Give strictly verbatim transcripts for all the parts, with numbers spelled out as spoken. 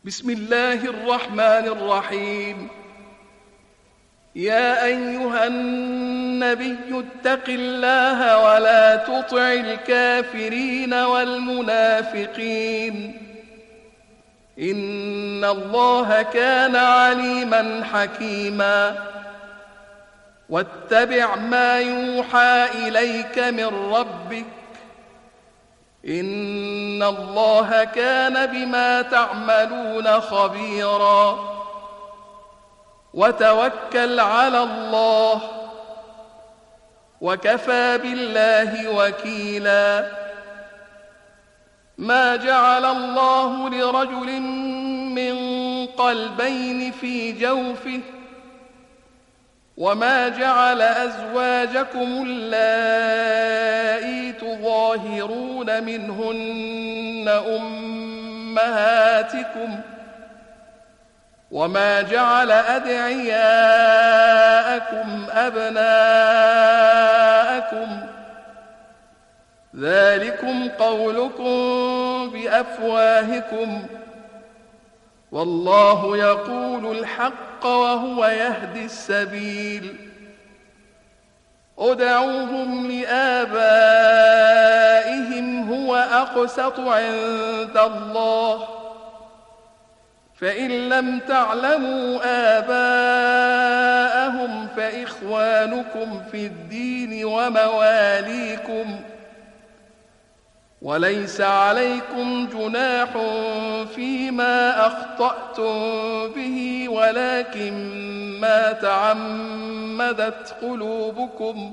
بسم الله الرحمن الرحيم. يا أيها النبي اتق الله ولا تطع الكافرين والمنافقين إن الله كان عليما حكيما. واتبع ما يوحى إليك من ربك إن الله كان بما تعملون خبيرا. وتوكل على الله وكفى بالله وكيلا. ما جعل الله لرجل من قلبين في جوفه وما جعل أزواجكم اللائي تظاهرون منهن أمهاتكم وما جعل أدعياءكم أبناءكم ذلكم قولكم بأفواهكم والله يقول الحق وهو يهدي السبيل. ادعوهم لآبائهم هو أقسط عند الله فإن لم تعلموا آباءهم فإخوانكم في الدين ومواليكم وليس عليكم جناح فيما أخطأتم به ولكن ما تعمدت قلوبكم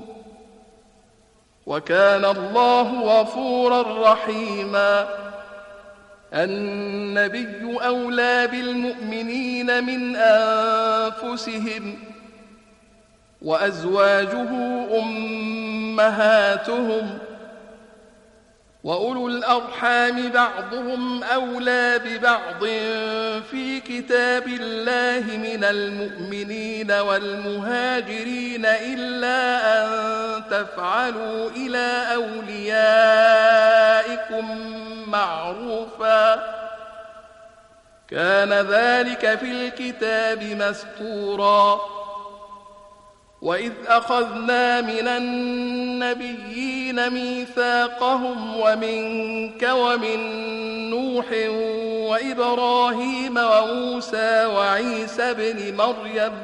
وكان الله غفورا رحيما. النبي أولى بالمؤمنين من أنفسهم وأزواجه أمهاتهم وأولو الأرحام بعضهم أولى ببعض في كتاب الله من المؤمنين والمهاجرين إلا أن تفعلوا إلى أوليائكم معروفا كان ذلك في الكتاب مسطورا. وإذ أخذنا من النبيين ميثاقهم ومنك ومن نوح وإبراهيم وموسى وعيسى بن مريم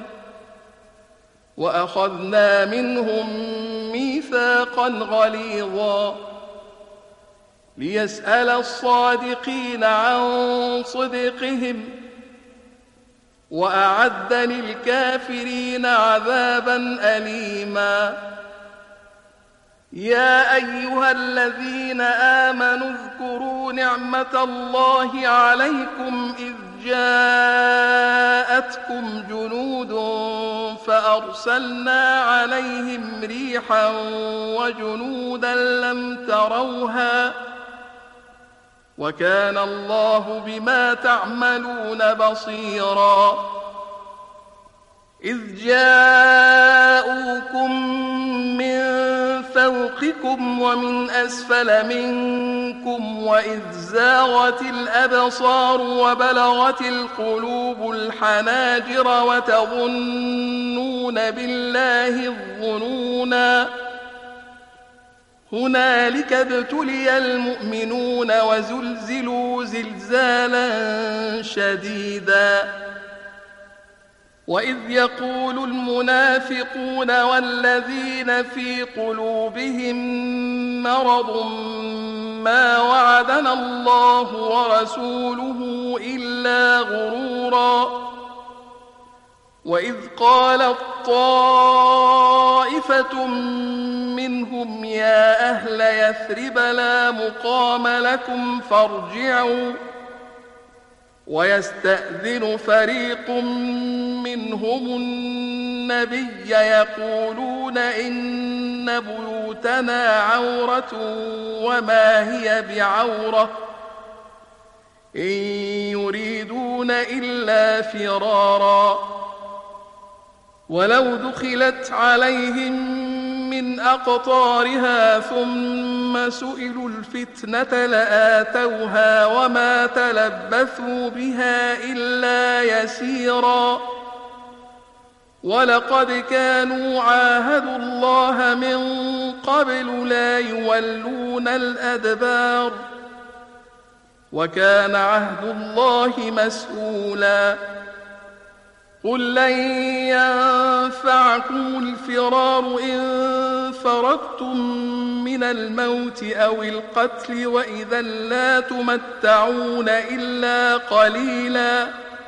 وأخذنا منهم ميثاقا غليظا ليسأل الصادقين عن صدقهم وأعد للكافرين عذابا أليما. يا أيها الذين آمنوا اذكروا نعمة الله عليكم إذ جاءتكم جنود فأرسلنا عليهم ريحا وجنودا لم تروها وكان الله بما تعملون بصيرا. إذ جاءوكم من فوقكم ومن أسفل منكم وإذ زاغت الأبصار وبلغت القلوب الحناجر وتظنون بالله الظنونا هنالك ابتلي المؤمنون وزلزلوا زلزالا شديدا. وإذ يقول المنافقون والذين في قلوبهم مرض ما وعدنا الله ورسوله إلا غرورا. وإذ قالت طائفة منهم يا أهل يثرب لا مقام لكم فارجعوا ويستأذن فريق منهم النبي يقولون إن بيوتنا عورة وما هي بعورة إن يريدون إلا فرارا ولو دخلت عليهم من أقطارها ثم سئلوا الفتنة لآتوها وما تلبثوا بها إلا يسيرا ولقد كانوا عاهدوا الله من قبل لا يولون الأدبار وكان عهد الله مسؤولا قل لن ينفعكم الفرار إن فررتم من الموت أو القتل وإذا لا تمتعون إلا قليلا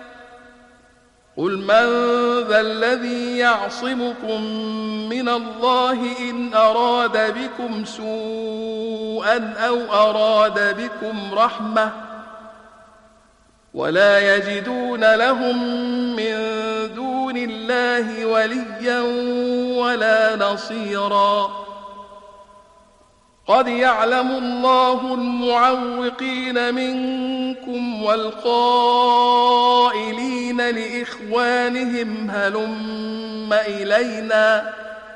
قل من ذا الذي يعصمكم من الله إن أراد بكم سوءا أو أراد بكم رحمة ولا يجدون لهم من دون الله وليا ولا نصيرا قد يعلم الله المعوقين منكم والقائلين لإخوانهم هلم إلينا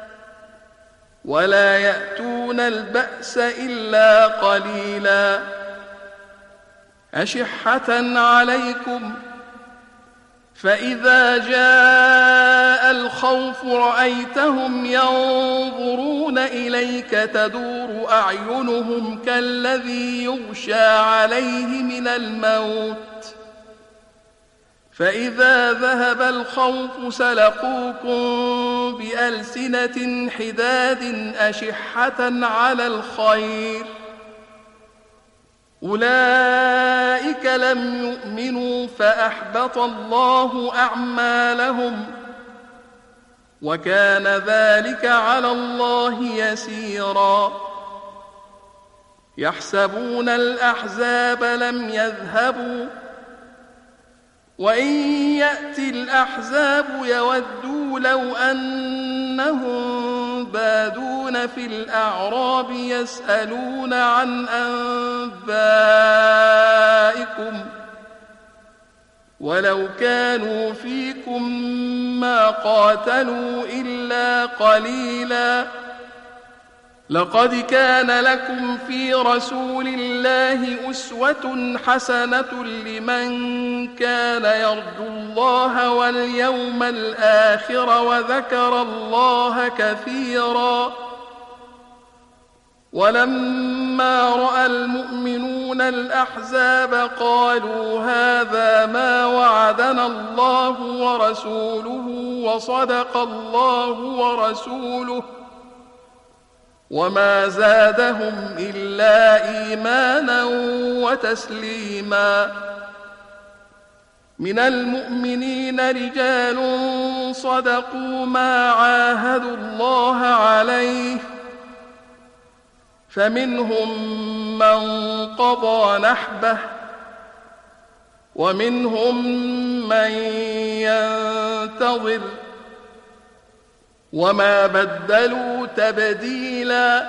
ولا يأتون البأس إلا قليلا أشحة عليكم فإذا جاء الخوف رأيتهم ينظرون إليك تدور أعينهم كالذي يغشى عليه من الموت فإذا ذهب الخوف سلقوكم بألسنة حداد أشحة على الخير أولئك لم يؤمنوا فأحبط الله أعمالهم وكان ذلك على الله يسيرا يحسبون الأحزاب لم يذهبوا وإن يأتي الأحزاب يودوا لو أنهم بادون في الأعراب يسألون عن أنبائكم ولو كانوا فيكم ما قاتلوا إلا قليلا لقد كان لكم في رسول الله أسوة حسنة لمن كان يرجو الله واليوم الآخر وذكر الله كثيرا ولما رأى المؤمنون الأحزاب قالوا هذا ما وعدنا الله ورسوله وصدق الله ورسوله وما زادهم إلا إيمانا وتسليما من المؤمنين رجال صدقوا ما عاهدوا الله عليه فمنهم من قضى نحبه ومنهم من ينتظر وما بدلوا تبديلا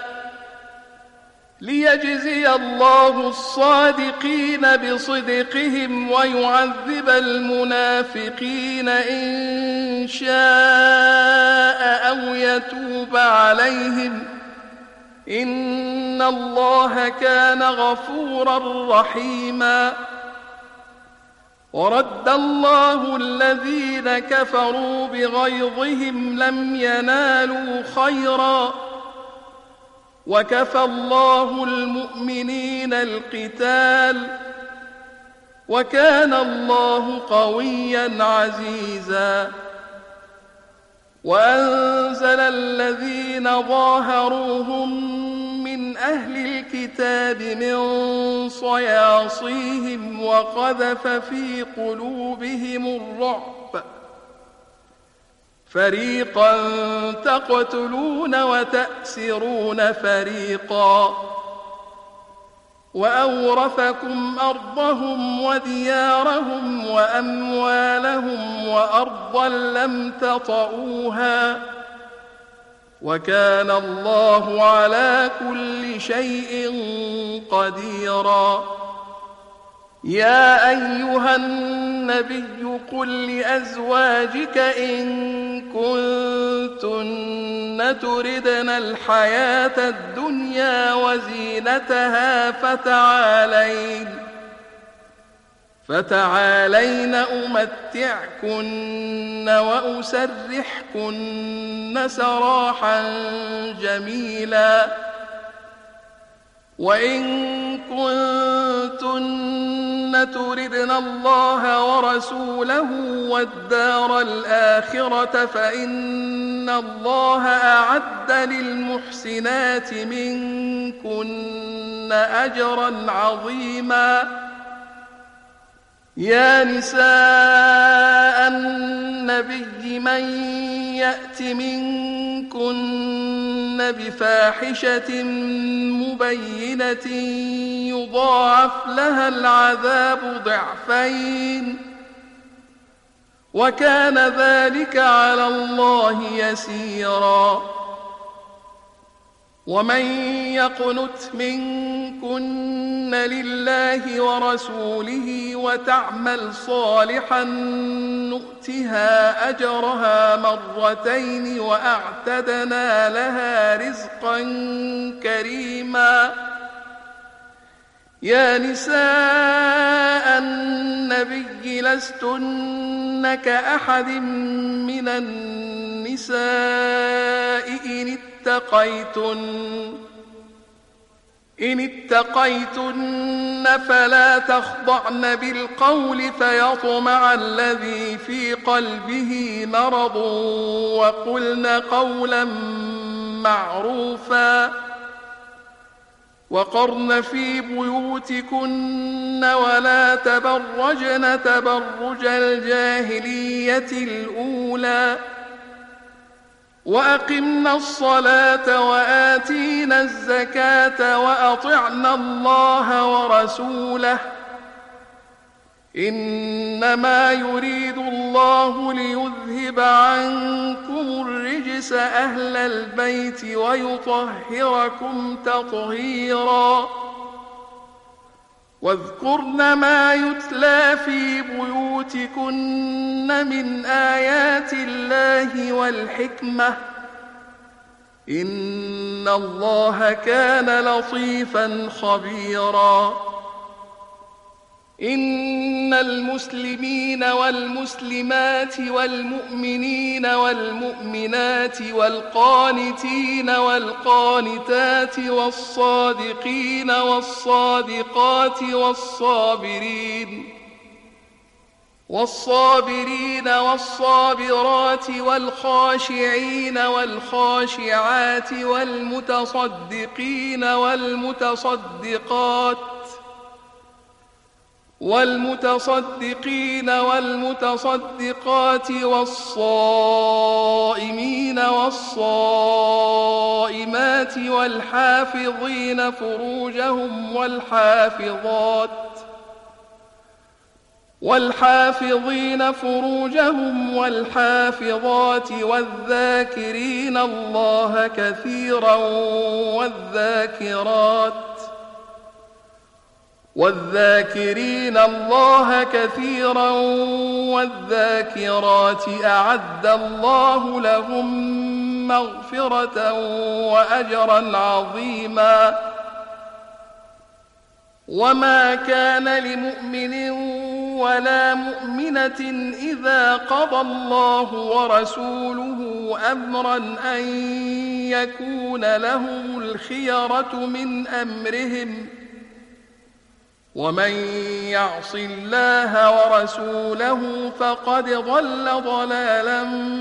ليجزي الله الصادقين بصدقهم ويعذب المنافقين إن شاء أو يتوب عليهم إن الله كان غفورا رحيما ورد الله الذين كفروا بغيظهم لم ينالوا خيرا وكفى الله المؤمنين القتال وكان الله قويا عزيزا وأنزل الذين ظاهروهم من أهل الكتاب من صياصيهم وقذف في قلوبهم الرعب فريقا تقتلون وتأسرون فريقا وأورثكم أرضهم وديارهم وأموالهم وأرضا لم تطئوها وكان الله على كل شيء قديرا يا أيها النبي قل لأزواجك إن كنتن تردن الحياة الدنيا وزينتها فتعالين فتعالين أمتعكن وأسرحكن سراحا جميلا وإن كنتن تردن الله ورسوله والدار الآخرة فإن الله أعد للمحسنات منكن أجرا عظيما يا نساء النبي من يأت منكن بفاحشة مبينة يضاعف لها العذاب ضعفين وكان ذلك على الله يسيرا ومن يقنت منكن لله ورسوله وتعمل صالحا نؤتها أجرها مرتين وأعتدنا لها رزقا كريما يا نساء النبي لستن كأحد من النساء إن اتقيتن إن اتقيتن فلا تخضعن بالقول فيطمع الذي في قلبه مرض وقلن قولا معروفا وقرن في بيوتكن ولا تبرجن تبرج الجاهلية الأولى وأقمنا الصلاة وآتينا الزكاة وأطعنا الله ورسوله إنما يريد الله ليذهب عنكم الرجس أهل البيت ويطهركم تطهيرا واذكرن ما يتلى في بيوتكن من آيات الله والحكمة إن الله كان لطيفا خبيرا إن المسلمين والمسلمات والمؤمنين والمؤمنات والقانتين والقانتات والصادقين والصادقات والصابرين والصابرين والصابرات والخاشعين والخاشعات والمتصدقين والمتصدقات والمتصدقين والمتصدقات والصائمين والصائمات والحافظين فروجهم والحافظات والحافظين فروجهم والحافظات والذاكرين الله كثيرا والذاكرات والذاكرين الله كثيرا والذاكرات أعد الله لهم مغفرة وأجرا عظيما وما كان لمؤمن ولا مؤمنة إذا قضى الله ورسوله أمرا أن يكون لهم الخيرة من أمرهم ومن يعص الله ورسوله فقد ضل ضلالا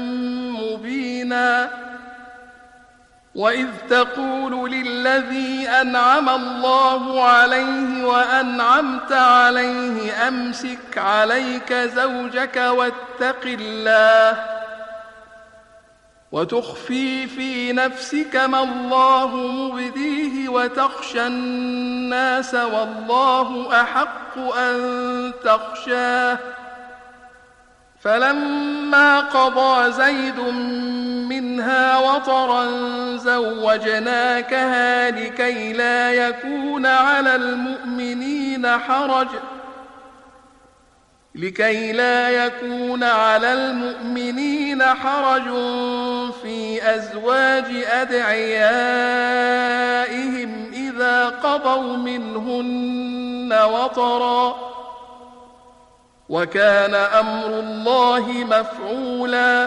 مبينا وإذ تقول للذي أنعم الله عليه وأنعمت عليه أمسك عليك زوجك واتق الله وتخفي في نفسك ما الله مبديه وتخشى الناس والله أحق أن تخشاه فلما قضى زيد منها وطرا زوجناكها لكي لا يكون على المؤمنين حرج لكي لا يكون على المؤمنين حرج في أزواج أدعيائهم إذا قضوا منهن وطرا، وكان أمر الله مفعولا.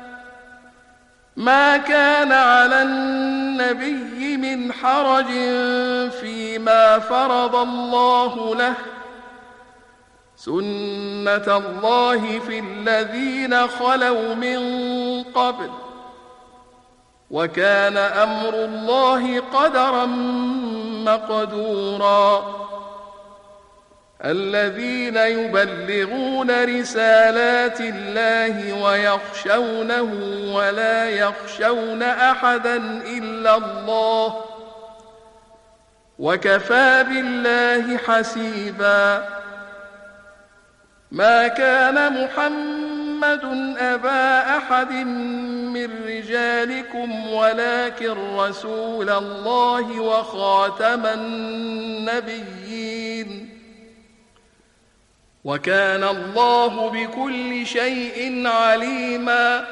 ما كان على النبي من حرج فيما فرض الله له، سنة الله في الذين خلوا من قبل، وكان أمر الله قدرا مقدورا. الذين يبلغون رسالات الله ويخشونه ولا يخشون أحدا إلا الله، وكفى بالله حسيبا. ما كان محمد أبا أحد من رجالكم ولكن رسول الله وخاتم النبيين، وكان الله بكل شيء عليما.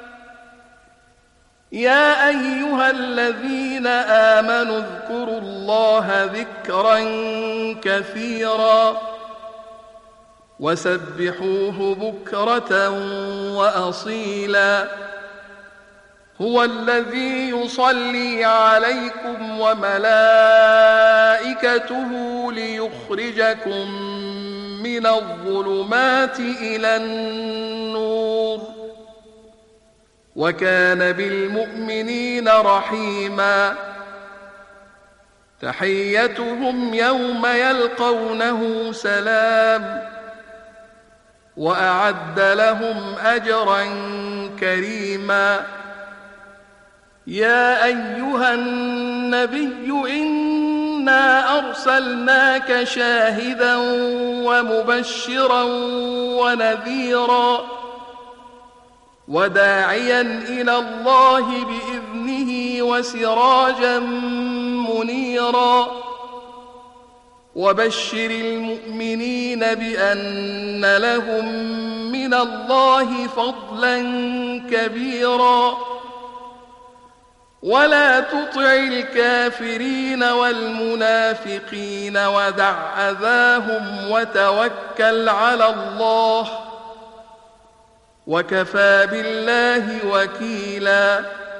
يا أيها الذين آمنوا اذكروا الله ذكرا كثيرا وسبحوه بكرة وأصيلا. هو الذي يصلي عليكم وملائكته ليخرجكم من الظلمات إلى النور، وكان بالمؤمنين رحيما. تحيتهم يوم يلقونه سلام، وأعد لهم أجرا كريما. يا أيها النبي إنا أرسلناك شاهدا ومبشرا ونذيرا وداعيا إلى الله بإذنه وسراجا منيرا. وبشر المؤمنين بأن لهم من الله فضلا كبيرا. ولا تطع الكافرين والمنافقين ودع أذاهم وتوكل على الله، وكفى بالله وكيلا.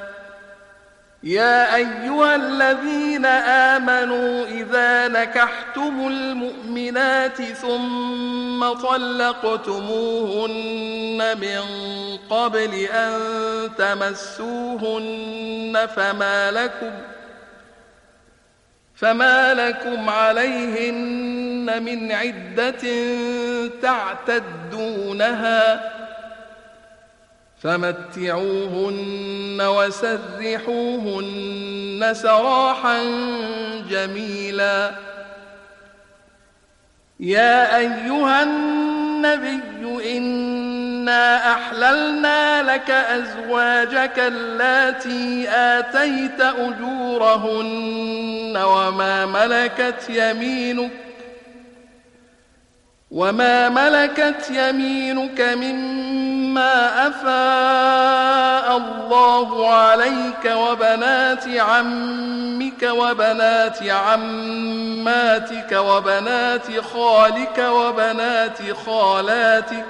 يا أيها الذين آمنوا إذا نكحتم المؤمنات ثم طلقتموهن من قبل أن تمسوهن فما لكم, فما لكم عليهن من عدة تعتدونها فمتعوهن وسرحوهن سراحا جميلا. يا أيها النبي إنا أحللنا لك أزواجك اللاتي آتيت أجورهن وما ملكت يمينك وما ملكت يمينك مما أفاء الله عليك وبنات عمك وبنات عماتك وبنات خالك وبنات خالاتك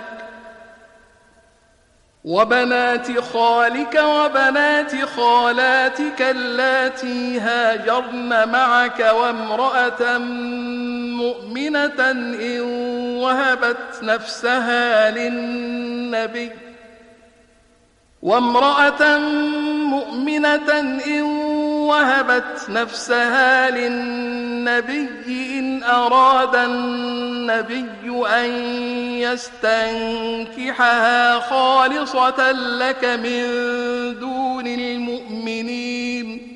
وبنات خالك وبنات خالاتك اللاتي هاجرن معك وامرأة مؤمنة إن وهبت نفسها للنبي وامرأة مؤمنة إن وهبت نفسها للنبي إن أراد النبي أن يستنكحها خالصة لك من دون المؤمنين.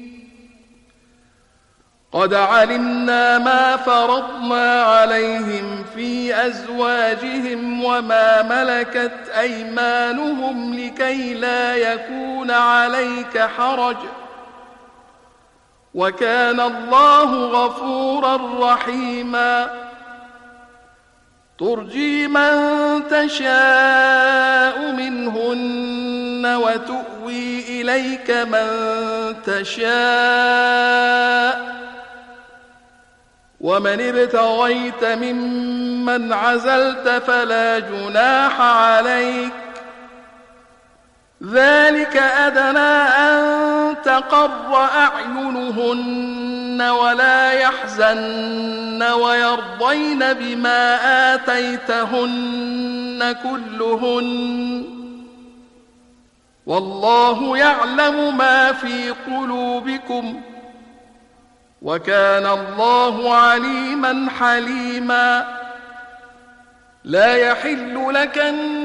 قد علمنا ما فرضنا عليهم في أزواجهم وما ملكت أيمانهم لكي لا يكون عليك حرج وكان الله غفورا رحيما. ترجي من تشاء منهن وتؤوي إليك من تشاء ومن ابتغيت ممن عزلت فلا جناح عليك ذلك أدنى أن تقر أعينهن ولا يحزن ويرضين بما آتيتهن كلهن والله يعلم ما في قلوبكم وكان الله عليما حليما لا يحل لك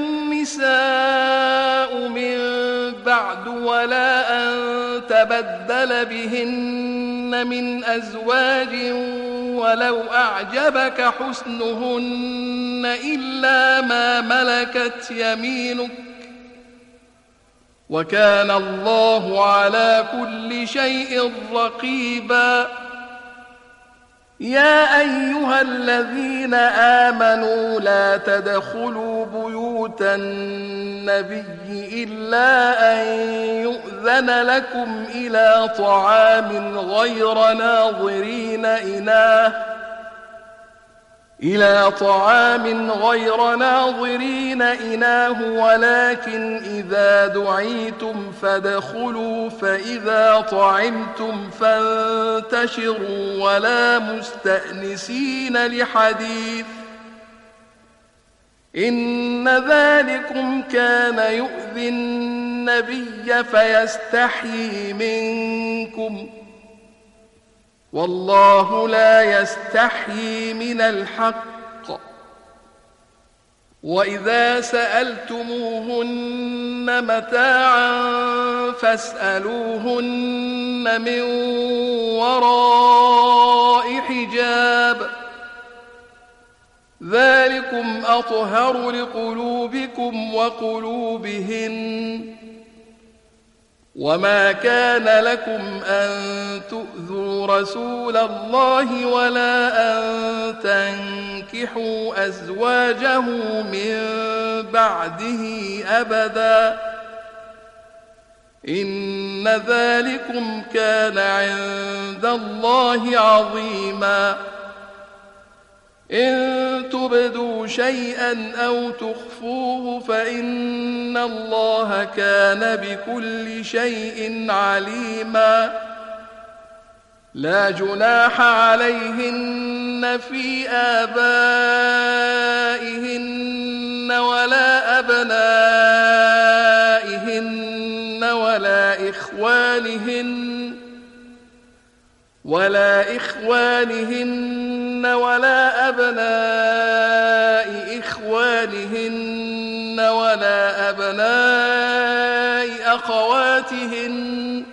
النساء من بعد ولا أن تبدل بهن من أزواج ولو أعجبك حسنهن إلا ما ملكت يمينك وكان الله على كل شيء رقيبا يا أيها الذين آمنوا لا تدخلوا بيوت النبي إلا أن يؤذن لكم إلى طعام غير ناظرين إناه إلى طعام غير ناظرين إناه ولكن إذا دعيتم فادخلوا فإذا طعمتم فانتشروا ولا مستأنسين لحديث إن ذلكم كان يؤذي النبي فيستحيي منكم والله لا يستحيي من الحق وإذا سألتموهن متاعا فاسألوهن من وراء حجاب ذلكم أطهر لقلوبكم وقلوبهن وما كان لكم أن تؤذوا رسول الله ولا أن تنكحوا أزواجه من بعده أبدا إن ذلكم كان عند الله عظيما إن تبدوا شيئا أو تخفوه فإن الله كان بكل شيء عليما لا جناح عليهن في آبائهن ولا أبنائهن ولا إخوانهن ولا إخوانهن ولا أبناء إخوانهن ولا أبناء أخواتهن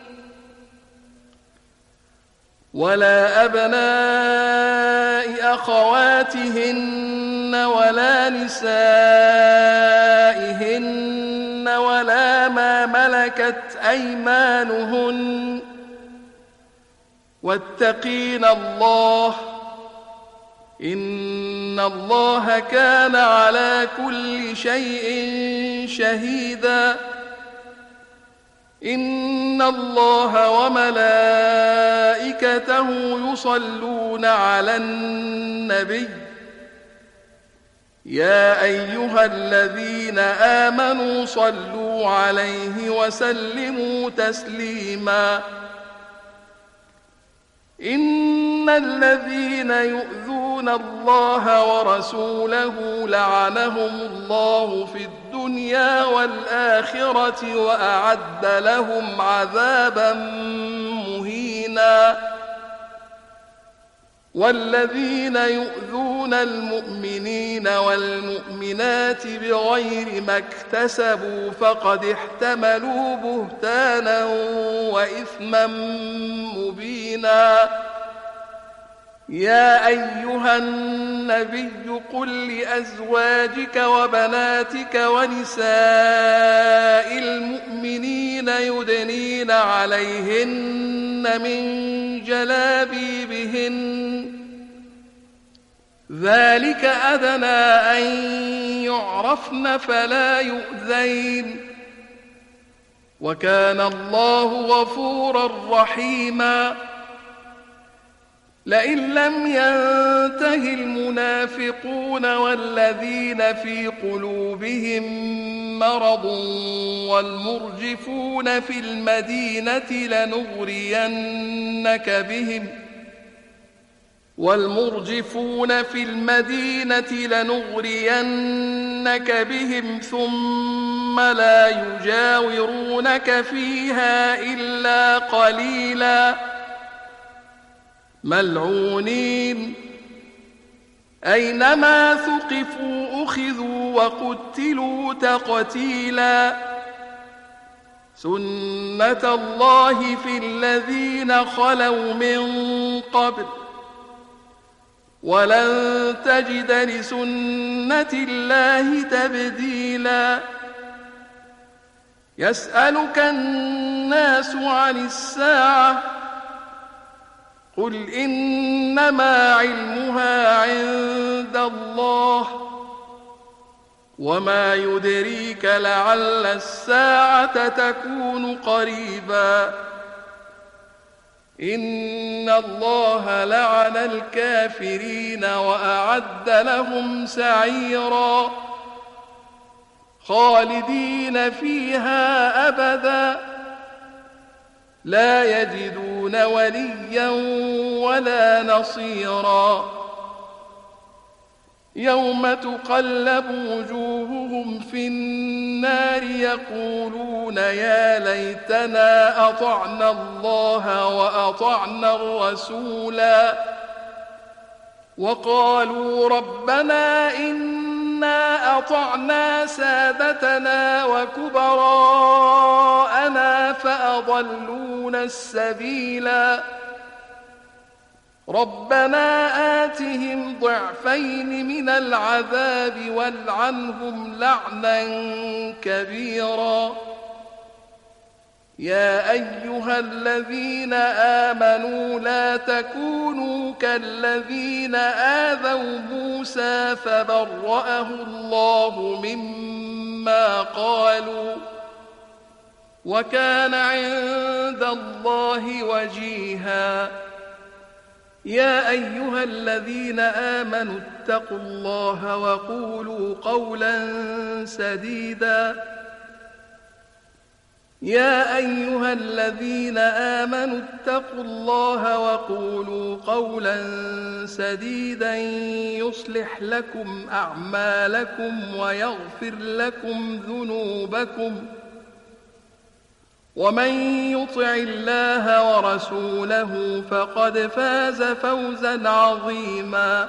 ولا أبناء أخواتهن ولا نسائهن ولا ما ملكت أيمانهن واتقين الله إن الله كان على كل شيء شهيدا إن الله وملائكته يصلون على النبي يا أيها الذين آمنوا صلوا عليه وسلموا تسليما إن الذين يؤذون الله ورسوله لعنهم الله في الدنيا والآخرة وأعد لهم عذابا مهينا والذين يؤذون المؤمنين والمؤمنات بغير ما اكتسبوا فقد احتملوا بهتانا وإثما مبينا يا أيها النبي قل لأزواجك وبناتك ونساء المؤمنين يدنين عليهن من جلابيبهن ذلك أدنى أن يعرفن فلا يؤذين وكان الله غفورا رحيما لئن لم ينته المنافقون والذين في قلوبهم مرض والمرجفون في المدينة لنغرينك بهم والمرجفون في المدينة لنغرينك بهم ثم لا يجاورونك فيها إلا قليلا ملعونين أينما ثقفوا أخذوا وقتلوا تقتيلا سنة الله في الذين خلوا من قبل ولن تجد لسنة الله تبديلا يسألك الناس عن الساعة قل إنما علمها عند الله وما يدريك لعل الساعة تكون قريبا إن الله لعن الكافرين وأعد لهم سعيرا خالدين فيها أبدا لا يجدون وليا ولا نصيرا يوم تقلب وجوههم في النار يقولون يا ليتنا أطعنا الله وأطعنا الرسولا وقالوا ربنا إنا أطعنا سادتنا وكبراءنا فأضلونا السبيلا ربنا آتهم ضعفين من العذاب والعنهم لعنا كبيرا يا أيها الذين آمنوا لا تكونوا كالذين آذوا موسى فبرأه الله مما قالوا وكان عند الله وجيها يا أيها الذين آمنوا اتقوا الله وقولوا قولا سديدا يا أيها الذين آمنوا اتقوا الله وقولوا قولا سديدا يصلح لكم أعمالكم ويغفر لكم ذنوبكم ومن يطع الله ورسوله فقد فاز فوزا عظيما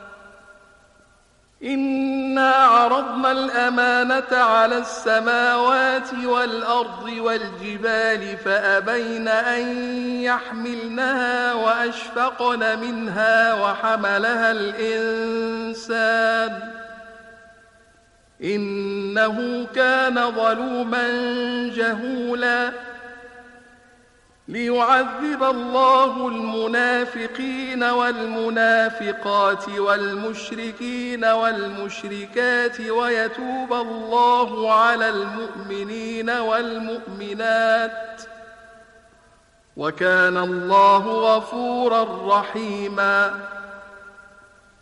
إنا عرضنا الأمانة على السماوات والأرض والجبال فأبين أن يحملنها وأشفقن منها وحملها الإنسان إنه كان ظلوما جهولا ليعذب الله المنافقين والمنافقات والمشركين والمشركات ويتوب الله على المؤمنين والمؤمنات وكان الله غفورا رحيما